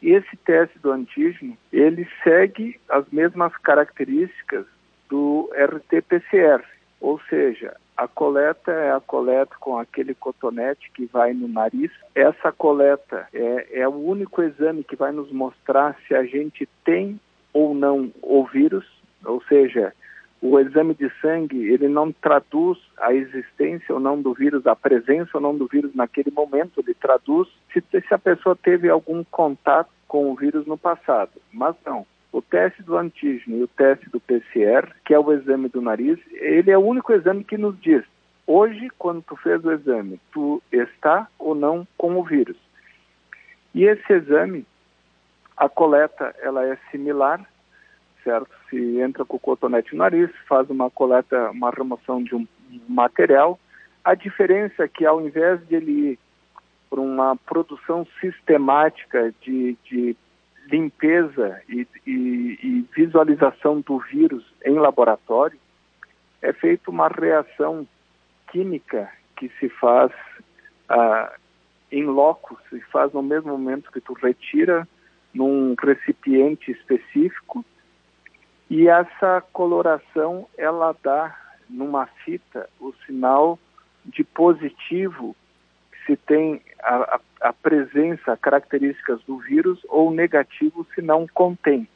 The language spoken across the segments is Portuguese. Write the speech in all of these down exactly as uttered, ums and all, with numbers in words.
esse teste do antígeno, ele segue as mesmas características do R T P C R, ou seja, a coleta é a coleta com aquele cotonete que vai no nariz. Essa coleta é, é o único exame que vai nos mostrar se a gente tem ou não o vírus, ou seja, o exame de sangue, ele não traduz a existência ou não do vírus, a presença ou não do vírus naquele momento, ele traduz se, se a pessoa teve algum contato com o vírus no passado, mas não. O teste do antígeno e o teste do P C R, que é o exame do nariz, ele é o único exame que nos diz, hoje, quando tu fez o exame, tu está ou não com o vírus. E esse exame, a coleta, ela é similar, certo? Se entra com o cotonete no nariz, faz uma coleta, uma remoção de um material. A diferença é que, ao invés de ele ir por uma produção sistemática de, de limpeza e, e, e visualização do vírus em laboratório, é feita uma reação química que se faz ah, em loco, se faz no mesmo momento que tu retira num recipiente específico, e essa coloração ela dá numa fita o sinal de positivo se tem a, a, a presença, características do vírus, ou negativo se não contém.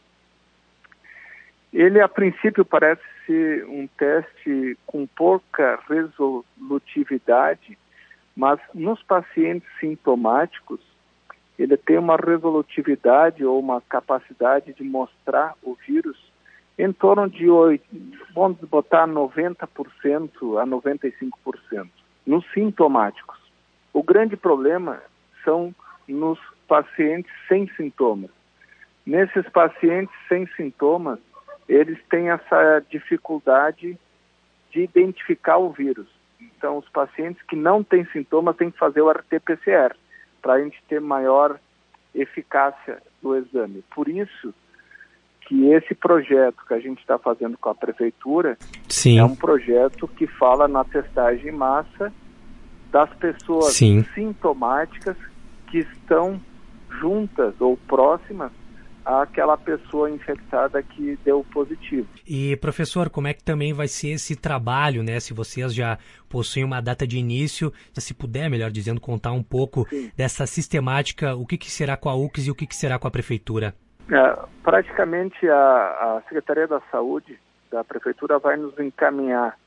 Ele, a princípio, parece ser um teste com pouca resolutividade, mas nos pacientes sintomáticos, ele tem uma resolutividade ou uma capacidade de mostrar o vírus em torno de, vamos botar, noventa por cento a noventa e cinco por cento, nos sintomáticos. O grande problema são nos pacientes sem sintomas. Nesses pacientes sem sintomas, eles têm essa dificuldade de identificar o vírus. Então, os pacientes que não têm sintomas têm que fazer o R T P C R, para a gente ter maior eficácia do exame. Por isso que esse projeto que a gente está fazendo com a Prefeitura Sim. é um projeto que fala na testagem em massa das pessoas Sim. sintomáticas que estão juntas ou próximas àquela pessoa infectada que deu positivo. E, professor, como é que também vai ser esse trabalho, né? Se vocês já possuem uma data de início, se puder, melhor dizendo, contar um pouco Sim. dessa sistemática, o que, que será com a U C S e o que, que será com a Prefeitura? É, praticamente a, a Secretaria da Saúde da Prefeitura vai nos encaminhar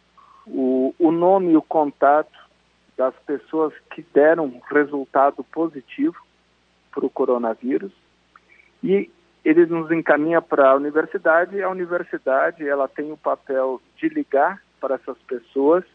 o, o nome e o contato das pessoas que deram resultado positivo para o coronavírus, e ele nos encaminha para a universidade, e a universidade ela tem o papel de ligar para essas pessoas,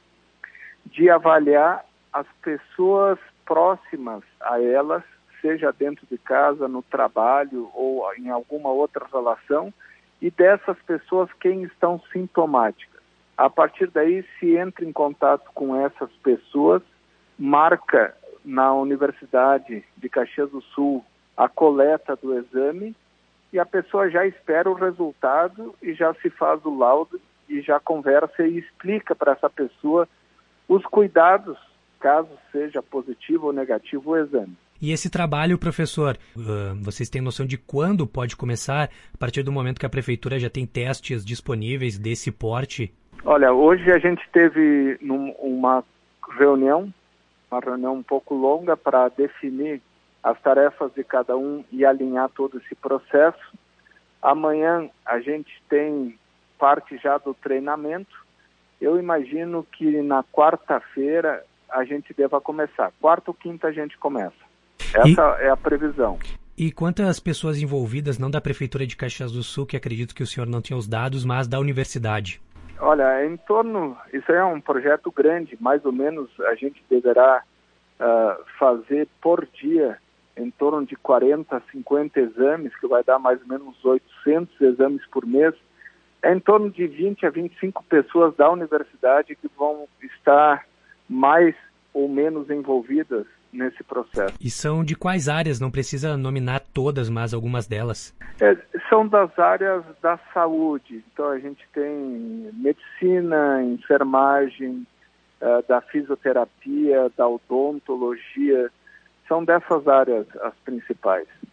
de avaliar as pessoas próximas a elas, seja dentro de casa, no trabalho ou em alguma outra relação, e dessas pessoas quem estão sintomáticas. A partir daí, se entra em contato com essas pessoas, marca na Universidade de Caxias do Sul a coleta do exame, e a pessoa já espera o resultado e já se faz o laudo e já conversa e explica para essa pessoa os cuidados, caso seja positivo ou negativo o exame. E esse trabalho, professor, uh, vocês têm noção de quando pode começar, a partir do momento que a Prefeitura já tem testes disponíveis desse porte? Olha, hoje a gente teve num, uma reunião, uma reunião um pouco longa para definir as tarefas de cada um e alinhar todo esse processo. Amanhã a gente tem parte já do treinamento. Eu imagino que na quarta-feira a gente deva começar. Quarta ou quinta a gente começa. Essa e, é a previsão. E quantas pessoas envolvidas, não da Prefeitura de Caxias do Sul, que acredito que o senhor não tenha os dados, mas da universidade? Olha, em torno, isso é um projeto grande, mais ou menos a gente deverá uh, fazer por dia em torno de quarenta, cinquenta exames, que vai dar mais ou menos oitocentos exames por mês. É em torno de vinte a vinte e cinco pessoas da universidade que vão estar mais ou menos envolvidas nesse processo. E são de quais áreas? Não precisa nominar todas, mas algumas delas. É, são das áreas da saúde. Então a gente tem medicina, enfermagem, uh, da fisioterapia, da odontologia. São dessas áreas as principais.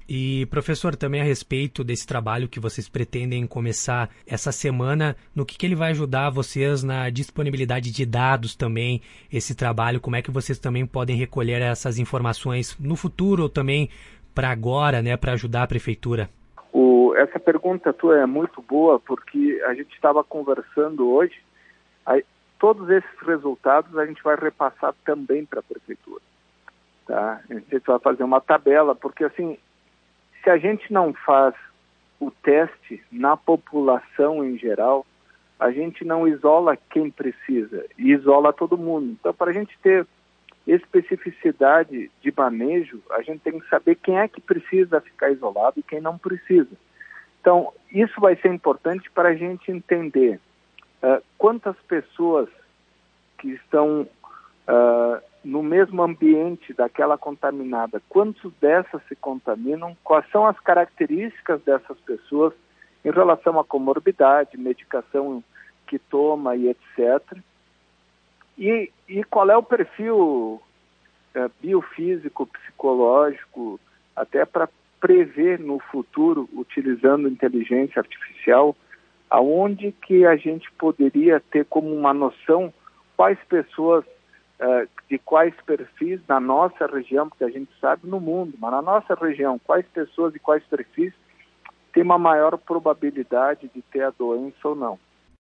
E, professor, também a respeito desse trabalho que vocês pretendem começar essa semana, no que, que ele vai ajudar vocês na disponibilidade de dados também, esse trabalho, como é que vocês também podem recolher essas informações no futuro ou também para agora, né, para ajudar a prefeitura? O, essa pergunta tua é muito boa, porque a gente estava conversando hoje, aí, todos esses resultados a gente vai repassar também para a prefeitura. Tá? A gente vai fazer uma tabela, porque assim, se a gente não faz o teste na população em geral, a gente não isola quem precisa e isola todo mundo. Então, para a gente ter especificidade de manejo, a gente tem que saber quem é que precisa ficar isolado e quem não precisa. Então, isso vai ser importante para a gente entender uh, quantas pessoas que estão uh, no mesmo ambiente daquela contaminada, quantos dessas se contaminam, quais são as características dessas pessoas em relação à comorbidade, medicação que toma e etcétera. E, e qual é o perfil é, biofísico, psicológico, até para prever no futuro, utilizando inteligência artificial, aonde que a gente poderia ter como uma noção quais pessoas, é, de quais perfis na nossa região, porque a gente sabe no mundo, mas na nossa região, quais pessoas e quais perfis têm uma maior probabilidade de ter a doença ou não.